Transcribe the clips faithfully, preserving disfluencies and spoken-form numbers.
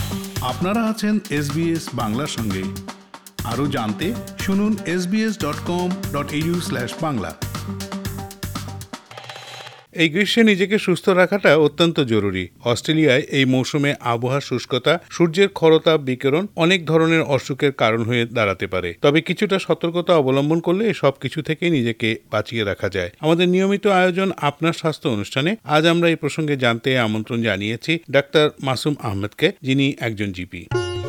আপনারা আছেন এসবিএস বাংলার সঙ্গে। আরও জানতে শুনুন S B S dot com dot A U slash Bangla. এই গ্রীষ্মে নিজেকে সুস্থ রাখাটা অত্যন্ত জরুরি। অস্ট্রেলিয়ায় এই মৌসুমে আবহাওয়ার শুষ্কতা, সূর্যের খরতাপ বিকিরণ অনেক ধরনের অসুখের কারণ হয়ে দাঁড়াতে পারে। তবে কিছুটা সতর্কতা অবলম্বন করলে সব কিছু থেকে নিজেকে বাঁচিয়ে রাখা যায়। আমাদের নিয়মিত আয়োজন আপনার স্বাস্থ্য অনুষ্ঠানে আজ আমরা এই প্রসঙ্গে জানতে আমন্ত্রণ জানিয়েছি ডাক্তার মাসুম আহমেদকে, যিনি একজন GP.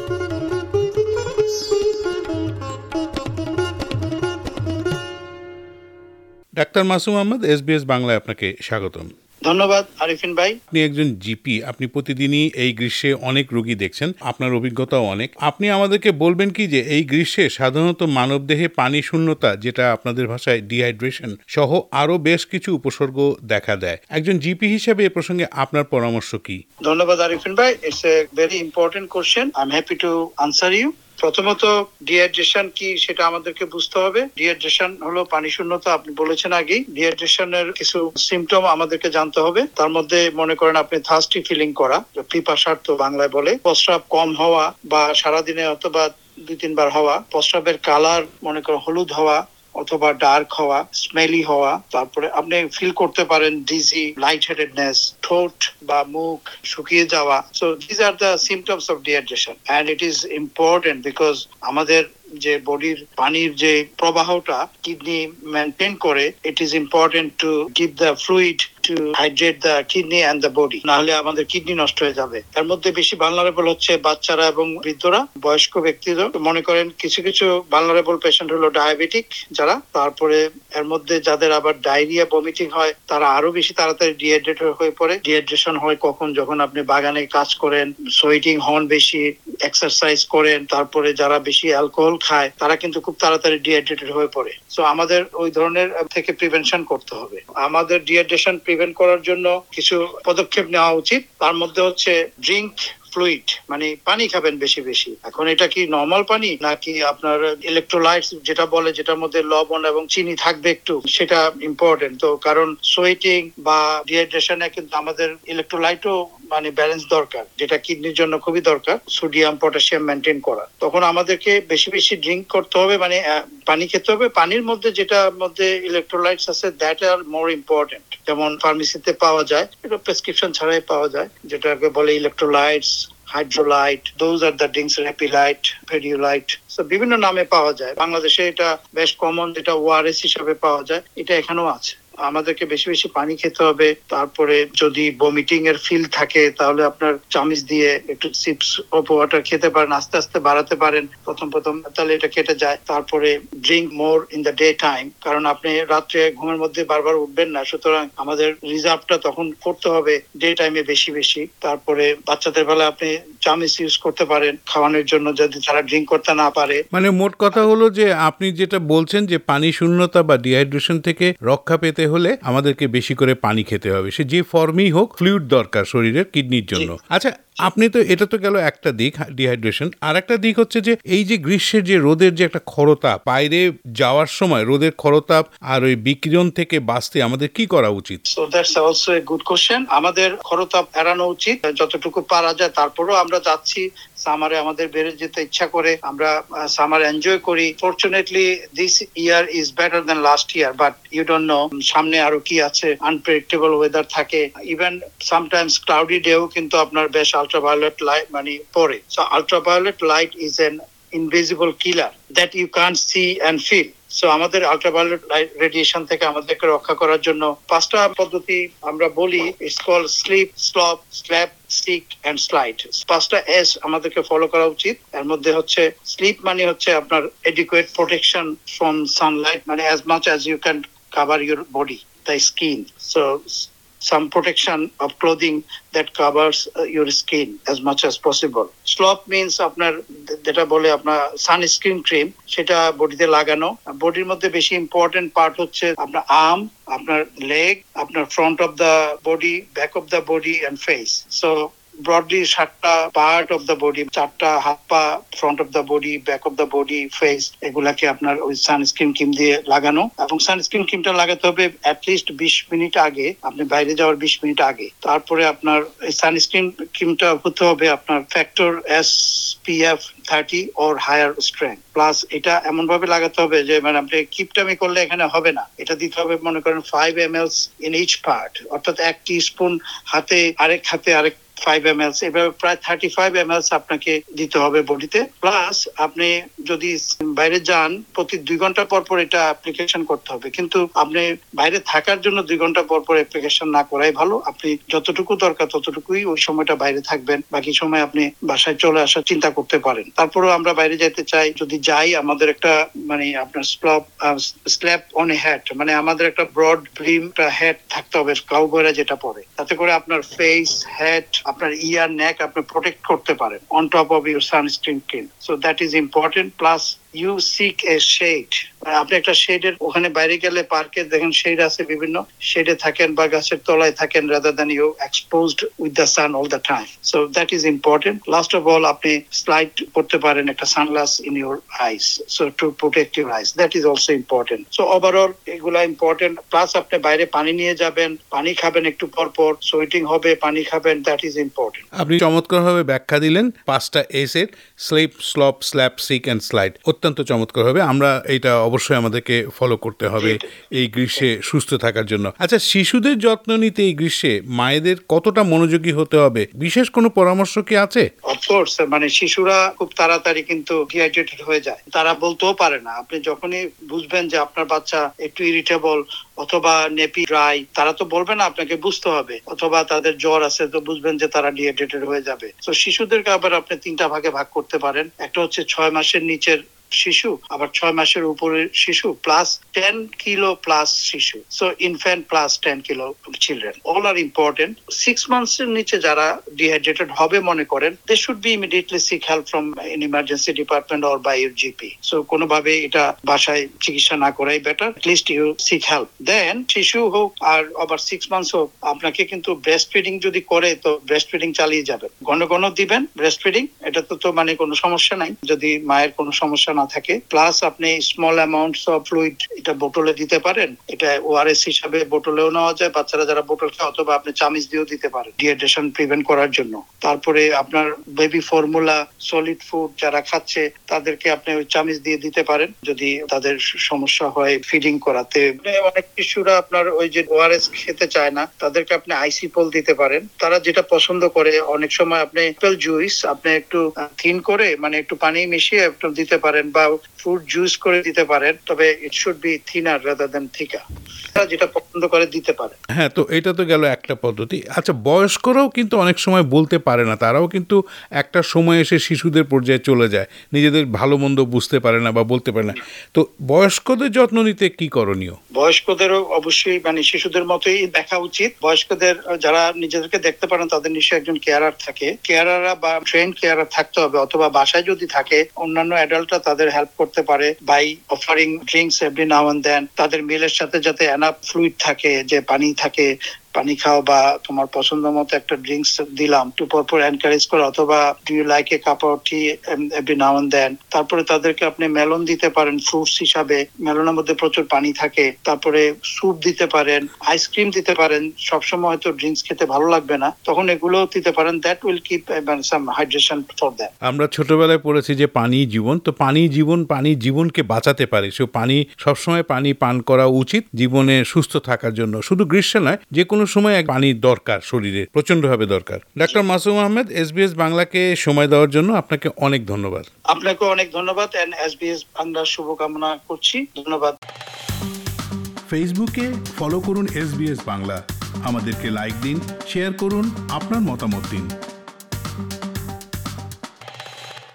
Doctor Masum Ahmed, SBS বাংলায় আপনাকে স্বাগতম। ধন্যবাদ আরিফিন ভাই। আপনি একজন জিপি, আপনি প্রতিদিনই এই গ্রীষ্মে অনেক রোগী দেখছেন, আপনার অভিজ্ঞতাও অনেক। আপনি আমাদেরকে বলবেন কি যে এই গ্রীষ্মে সাধারণত মানবদেহে পানি শূন্যতা, যেটা আপনাদের ভাষায় ডিহাইড্রেশন সহ আরো বেশ কিছু উপসর্গ দেখা দেয়। একজন জিপি হিসেবে এ প্রসঙ্গে আপনার পরামর্শ কি? ধন্যবাদ আরিফিন ভাই, it's a very important question. I am happy to answer you. প্রথমত ডিহাইড্রেশন কি সেটা আমাদেরকে বুঝতে হবে। ডিহাইড্রেশন হলো পানি শূন্যতা, আপনি বলেছেন আগেই। ডিহাইড্রেশনের কিছু সিমটম আমাদেরকে জানতে হবে। তার মধ্যে মনে করেন আপনি থার্স্টি ফিলিং করা, পিপাসার্থ বাংলায় বলে, প্রস্রাব কম হওয়া বা সারাদিনে অথবা দুই তিনবার হওয়া, প্রস্রাবের কালার মনে করেন হলুদ হওয়া অথবা ডার্ক হওয়া, স্মেলি হওয়া, তারপরে আপনি ফিল করতে পারেন ডিজি, লাইট হেডেডনেস, ঠোঁট বা মুখ শুকিয়ে যাওয়া। So this are the symptoms of dehydration and it is important because আমাদের যে বডির পানির যে প্রবাহটা কিডনি মেনটেন করে, it is important to give the fluid to hydrate the kidney and the body, নাহলে আমাদের কিডনি নষ্ট হয়ে যাবে। তার মধ্যে বেশি ভালনারেবল হচ্ছে বাচ্চারা এবং বৃদ্ধরা, বয়স্ক ব্যক্তিরা। মনে করেন কিছু কিছু ভালনারেবল পেশেন্ট হলো ডায়াবেটিক যারা, তারপরে এর মধ্যে যাদের আবার ডায়রিয়া ভমিটিং হয় তারা আরো বেশি তাড়াতাড়ি ডিহাইড্রেট হয়ে পড়ে। ডিহাইড্রেশন হয় কখন? যখন আপনি বাগানে কাজ করেন, সোয়েটিং হন বেশি, এক্সারসাইজ করেন, তারপরে যারা বেশি অ্যালকোহল খায় তারা কিন্তু খুব তাড়াতাড়ি ডিহাইড্রেটেড হয়ে পড়ে। সো আমাদের ওই ধরনের থেকে প্রিভেনশন করতে হবে। আমাদের ডিহাইড্রেশন প্রিভেন্ট করার জন্য কিছু পদক্ষেপ নেওয়া উচিত। তার মধ্যে হচ্ছে ড্রিঙ্ক ফ্লুইড, মানে পানি খাবেন বেশি বেশি। এখন এটা কি নর্মাল পানি নাকি আপনার ইলেকট্রোলাইটস যেটা বলে, যেটার মধ্যে লবণ এবং চিনি থাকবে একটু, সেটা ইম্পর্টেন্ট। তো কারণ সোয়েটিং বা ডিহাইড্রেশনে কিন্তু আমাদের ইলেকট্রোলাইটও মানে ব্যালেন্স দরকার, যেটা কিডনির জন্য খুবই দরকার, সোডিয়াম পটাশিয়াম মেনটেন করা। তখন আমাদেরকে বেশি বেশি ড্রিঙ্ক করতে হবে, মানে পানি খেতে হবে। পানির মধ্যে যেটা মধ্যে ইলেকট্রোলাইটস আছে, দ্যাট আর মোর ইম্পর্টেন্ট। যেমন ফার্মেসিতে পাওয়া যায়, এটা প্রেসক্রিপশন ছাড়াই পাওয়া যায়, যেটাকে বলে electrolytes, hydrolyte, those are the drinks, Repalyte, Pedialyte, so বিভিন্ন নামে পাওয়া যায়। বাংলাদেশে এটা বেশ কমন, যেটা ওআরএস হিসাবে পাওয়া যায়, এটা এখানেও আছে। আমাদেরকে বেশি বেশি পানি খেতে হবে। তারপরে যদি ভমিটিং এর ফিল থাকে তাহলে আপনার চামচ দিয়ে একটু সিপস অফ ওয়াটার খেতে পারেন, আস্তে আস্তে বাড়াতে পারেন প্রথম প্রথম, তাহলে এটা কেটে যায়। তারপরে drink more in the day time, কারণ আপনি রাত্রে ঘুমের মধ্যে বারবার উঠবেন না, সুতরাং আমাদের রিজার্ভটা তখন করতে হবে ডে টাইমে বেশি বেশি। তারপরে বাচ্চাদের বেলা আপনি চামচ ইউজ করতে পারেন খাওয়ানোর জন্য, যদি তারা ড্রিঙ্ক করতে না পারে। মানে মোট কথা হলো যে আপনি যেটা বলছেন যে পানি শূন্যতা বা ডিহাইড্রেশন থেকে রক্ষা পেতে হলে আমাদেরকে বেশি করে পানি খেতে হবে, সে যে ফর্মেই হোক। ফ্লুইড দরকার শরীরের, কিডনির জন্য। আচ্ছা, আপনি তো এটা তো গেল একটা দিক ডিহাইড্রেশন, আর একটা দিক হচ্ছে যে এই যে গ্রীষ্মের যে রোদের যে একটা খরতাপ, বাইরে যাওয়ার সময় রোদের খরতাপ আর ওই বিকিরণ থেকে বাঁচতে আমাদের কি করা উচিত? So that's also a good question. আমাদের খরতাপ এড়ানো উচিত যতটুকু পারা যায়। তারপরেও আমরা যাচ্ছি সামারে, আমাদের বেড়ে যেতে ইচ্ছা করে, আমরা সামার এনজয় করি। Fortunately this year is better than last year, but you don't know সামনে আরো কি আছে। আনপ্রেডিক্টেবল ওয়েদার থাকে, ইভেন সামটাইমস ক্লাউডি ডেও কিন্তু আপনার বেশ ultraviolet light মানে পড়ে। So ultraviolet light is an invisible killer that you can't see and feel. So আমাদের আল্ট্রাভায়োলেট রেডিয়েশন থেকে আমাদেরকে রক্ষা করার জন্য পাঁচটা পদ্ধতি আমরা বলি। It's call slip, slop, slap, stick and slide. পাঁচটা এস আমাদেরকে ফলো করা উচিত। এর মধ্যে হচ্ছে স্লিপ মানে হচ্ছে আপনার এডিকুয়েট প্রোটেকশন ফ্রম সানলাইট, মানে as much as you can cover your body, the skin. So some protection of clothing that covers uh, your skin as much as possible. Slop means আপনার যেটা বলে আপনার sunscreen cream, সেটা বডিতে লাগানো। বডির মধ্যে বেশি ইম্পর্টেন্ট পার্ট হচ্ছে আপনার আর্ম, আপনার লেগ, আপনার front of the body, back of the body and face. So broadly সাতটা পার্ট অফ দ্য বডি, চারটা হাত পা, front of the body, back of the body, face, এগুলাকে আপনার ওই সানস্ক্রিন ক্রিম দিয়ে লাগানো। এবং সানস্ক্রিন ক্রিমটা লাগাতে হবে অ্যাটলিস্ট বিশ মিনিট আগে, আপনি বাইরে যাওয়ার বিশ মিনিট আগে। তারপরে আপনার এই সানস্ক্রিন ক্রিমটা হতে হবে আপনার factor S P F thirty or higher strength plus. এটা এমন ভাবে লাগাতে হবে যে মানে আপনি কিপটামি করলে এখানে হবে না, এটা দিতে হবে মনে করেন five M L in each part, অর্থাৎ এক টি স্পুন হাতে, আরেক হাতে আরেক ফাইভ এম এল, এভাবে প্রায় থার্টি ফাইভ এম এল আপনাকে দিতে হবে বডিতে। প্লাস আপনি যদি বাইরে যান প্রতি দুই ঘন্টা পর পর এটা অ্যাপ্লিকেশন করতে হবে, কিন্তু আপনি বাইরে থাকার জন্য দুই ঘন্টা পর পর অ্যাপ্লিকেশন না করাই ভালো। আপনি যতটুকু দরকার ততটুকুই ওই সময়টা বাইরে থাকবেন, বাকি সময় আপনি বাসায় চলে আসার চিন্তা করতে পারেন। তারপরেও আমরা বাইরে যেতে চাই, যদি যাই আমাদের একটা মানে আপনার slop slap on a hat, মানে আমাদের একটা ব্রড ব্রিম হ্যাট থাকতে হবে, কাউবয়রা যেটা পরে, তাতে করে আপনার ফেস, হেড, আপনার ইয়ার, নেক আপনি প্রোটেক্ট করতে পারেন on top of your sunscreen cream. So that is important. Plus you seek a shade, আপনি একটা শেডের ওখানে বাইরে গেলে পার্কে দেখেন শেড আছে, বিভিন্ন শেডে থাকেন বা গাছের তলায় থাকেন, rather than you exposed with the sun all the time. So that is important. Last of all আপনি স্লাইড করতে পারেন একটা sunglass in your eyes, so to protect your eyes, that is also important. So overall এগুলা important. Plus আপনি বাইরে পানি নিয়ে যাবেন, পানি খাবেন একটু পর পর, সোয়েটিং হবে, পানি খাবেন, দ্যাট ইজ ইম্পর্টেন্ট। আপনি চমৎকারভাবে ব্যাখ্যা দিলেন পাঁচটা এস এর, slip, slop, slap, seek and slide. অত্যন্ত চমৎকার হবে, আমরা এটা অবশ্যই আমাদেরকে ফলো করতে হবে এই গ্রীষ্মে সুস্থ থাকার জন্য। আচ্ছা, শিশুদের যত্ন নিতে এই গ্রীষ্মে মায়েদের কতটা মনোযোগী হতে হবে, বিশেষ কোনো পরামর্শ কি আছে? অফকোর্স, মানে শিশুরা খুব তাড়াতাড়ি কিন্তু ডিহাইড্রেটেড হয়ে যায়, তারা বলতেও পারে না। আপনি যখনই বুঝবেন যে আপনার বাচ্চা একটু ইরিটেবল অথবা নেপি ড্রাই, তারা তো বলবে না, আপনাকে বুঝতে হবে। অথবা তাদের জ্বর আছে, তো বুঝবেন যে তারা ডিহাইড্রেটেড হয়ে যাবে। তো শিশুদেরকে আবার আপনি তিনটা ভাগে ভাগ করতে পারেন। একটা হচ্ছে ছয় মাসের নিচের শিশু, আবার ছয় মাসের উপরের শিশু, প্লাস টেন কিলো প্লাস শিশু। So infant plus ten kilo children, all are important. Six months এর নিচে যারা ডিহাইড্রেটেড হবে মনে করেন, they should be immediately seek help from an emergency department or by your GP. So কোনোভাবে এটা বাসায় চিকিৎসা না করাই better, least you seek help. Then শিশু হোক আর আবার সিক্স মান্থস হোক, আপনাকে কিন্তু ব্রেস্ট ফিডিং যদি করে তো ব্রেস্ট ফিডিং চালিয়ে যাবেন, ঘন ঘন দিবেন ব্রেস্ট ফিডিং, এটা তো তো মানে কোনো সমস্যা নাই যদি মায়ের কোনো সমস্যা না থাকে। প্লাস আপনি স্মল অ্যামাউন্টস অফ ফ্লুইড এটা বোতলে দিতে পারেন, এটা ওআরএস হিসাবে বোতলেও নেওয়া যায়, বাচ্চারা যারা বোতল খায়, অথবা আপনি চামিচ দিয়েও দিতে পারেন ডিহাইড্রেশন প্রিভেন্ট করার জন্য। তারপরে আপনার বেবি ফর্মুলা, সলিড ফুড যারা খাচ্ছে তাদেরকে আপনি ওই চামিচ দিয়ে দিতে পারেন যদি তাদের সমস্যা হয় ফিডিং করাতে। অনেক শিশুরা আপনার ওই যে ওআরএস খেতে চায় না, তাদেরকে আপনি আইসিপল দিতে পারেন, তারা যেটা পছন্দ করে। অনেক সময় আপনি অ্যাপেল জুইস আপনি একটু থিন করে মানে একটু পানি মিশিয়ে একটু দিতে পারেন, বা ফ্রুট জুস করে দিতে পারেন, তবে it should be thinner rather than thicker, যেটা পছন্দ করে দিতে পারে। হ্যাঁ, তো এটা তো গেল একটা পদ্ধতি। আচ্ছা, বয়স্করাও কিন্তু অনেক সময় বলতে পারে না, তারাও কিন্তু একটা সময় এসে শিশুদের পর্যায়ে চলে যায়, নিজেদের ভালো মন্দ বুঝতে পারে না বা বলতে পারে না। তো বয়স্কদের যত্ন নিতে কি করণীয়? বয়স্কদেরও অবশ্যই মানে শিশুদের মতোই দেখা উচিত। বয়স্কদের যারা নিজেদেরকে দেখতে পারেন তাদের নিশ্চয়ই একজন কেয়ারার থাকে, কেয়ারাররা বা ট্রেন কেয়ারার থাকতে হবে, অথবা বাসায় যদি থাকে অন্যান্য অ্যাডাল্টরা তাদের হেল্প করতে পারে by offering drinks every now and then. তাদের মিলের সাথে যাতে এনাফ ফ্লুইড থাকে, যে পানি থাকে, পানি খাও বা তোমার পছন্দ মতো একটা ড্রিঙ্কস দিলাম, একটু পরপর এনকারেজ করো, অথবা do you like a cup of tea every now and then. তারপরে তাদেরকে আপনি মেলন দিতে পারেন ফ্রুটস হিসাবে, মেলনের মধ্যে প্রচুর পানি থাকে। তারপরে স্যুপ দিতে পারেন, আইসক্রিম দিতে পারেন। সবসময় হয়তো ড্রিঙ্কস খেতে ভালো লাগবে না, তখন এগুলোও দিতে পারেন, that will keep some hydration for them. আমরা ছোটবেলায় পড়েছি যে পানি জীবন, তো পানি জীবন, পানি জীবনকে বাঁচাতে পারে। সো পানি সবসময় পানি পান করা উচিত জীবনে সুস্থ থাকার জন্য। শুধু গ্রীষ্মে নয়, যে কোনো সময় পানির দরকার, শরীরে প্রচন্ডভাবে দরকার। ডাক্তার মাসুম আহমেদ, এসবিএস বাংলাকে সময় দেওয়ার জন্য আপনাকে অনেক ধন্যবাদ। আপনাকে অনেক ধন্যবাদ, এন্ড এসবিএস বাংলার শুভকামনা করছি। ধন্যবাদ। ফেসবুকে ফলো করুন এসবিএস বাংলা, আমাদেরকে লাইক দিন, শেয়ার করুন, আপনার মতামত দিন।